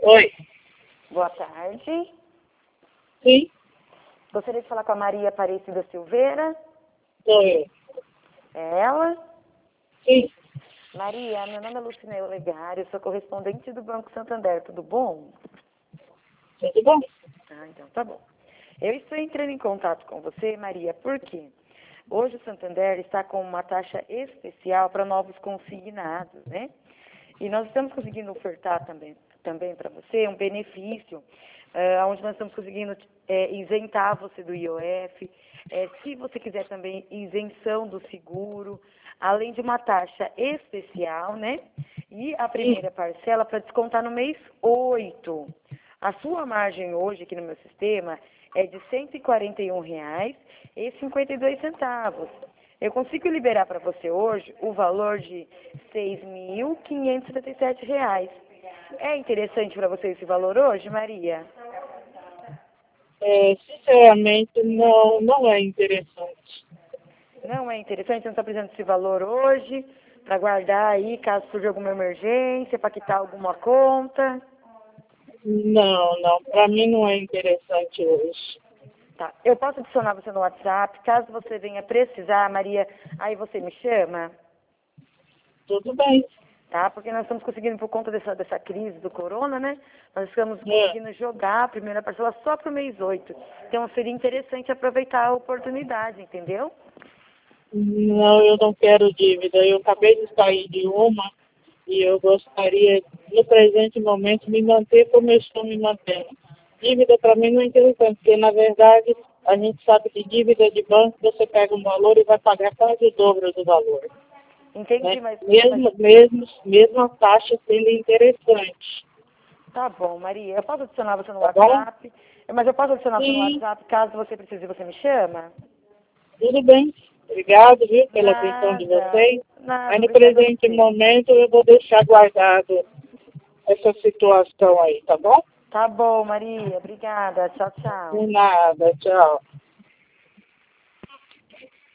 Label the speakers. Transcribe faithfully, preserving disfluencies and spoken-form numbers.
Speaker 1: Oi.
Speaker 2: Boa tarde.
Speaker 1: Sim,
Speaker 2: Gostaria de falar com a Maria Aparecida Silveira.
Speaker 1: sou eu.
Speaker 2: É ela?
Speaker 1: Sim,
Speaker 2: Maria, meu nome é Lucina Olegário, sou correspondente do Banco Santander. Tudo bom?
Speaker 1: tudo bom?
Speaker 2: Ah, então tá bom. Eu estou entrando em contato com você, Maria, porque hoje o Santander está com uma taxa especial para novos consignados, né? E nós estamos conseguindo ofertar também, também para você um benefício, uh, onde nós estamos conseguindo é, isentar você do I O F, é, se você quiser também isenção do seguro, além de uma taxa especial, né? E a primeira parcela para descontar no mês oito. A sua margem hoje aqui no meu sistema é de cento e quarenta e um reais e cinquenta e dois centavos. Eu consigo liberar para você hoje o valor de seis mil quinhentos e setenta e sete reais. É interessante para você esse valor hoje, Maria?
Speaker 1: É, sinceramente, não, não é interessante.
Speaker 2: Não é interessante? Você não está precisando desse valor hoje para guardar aí caso surja alguma emergência, para quitar alguma conta?
Speaker 1: Não, não, para mim não é interessante hoje.
Speaker 2: Tá. Eu posso adicionar você no WhatsApp, caso você venha precisar, Maria, aí você me chama?
Speaker 1: Tudo bem.
Speaker 2: Tá? Porque nós estamos conseguindo, por conta dessa, dessa crise do corona, né? Nós estamos
Speaker 1: É,
Speaker 2: conseguindo jogar a primeira parcela só para o mês oito. Então seria interessante aproveitar a oportunidade, entendeu?
Speaker 1: não, eu não quero dívida. Eu acabei de sair de uma e eu gostaria, no presente momento, me manter como eu estou me mantendo. Dívida para mim não é interessante, porque na verdade a gente sabe que dívida de banco você pega um valor e vai pagar quase o dobro do valor.
Speaker 2: Entendi,
Speaker 1: Né?
Speaker 2: mas, mas
Speaker 1: Mesmo, mesmo, mesmo a taxa sendo interessante,
Speaker 2: tá bom, Maria. Eu posso adicionar você no
Speaker 1: tá bom?
Speaker 2: WhatsApp, mas eu posso adicionar você no
Speaker 1: Sim,
Speaker 2: WhatsApp, caso você precise, você me chama?
Speaker 1: tudo bem. Obrigado, viu, pela atenção de
Speaker 2: Nada,
Speaker 1: vocês. Mas
Speaker 2: nada,
Speaker 1: no
Speaker 2: obrigada a
Speaker 1: presente
Speaker 2: você.
Speaker 1: momento eu vou deixar guardado essa situação aí, tá bom?
Speaker 2: Tá bom, Maria, obrigada. Tchau, tchau.
Speaker 1: De nada, tchau.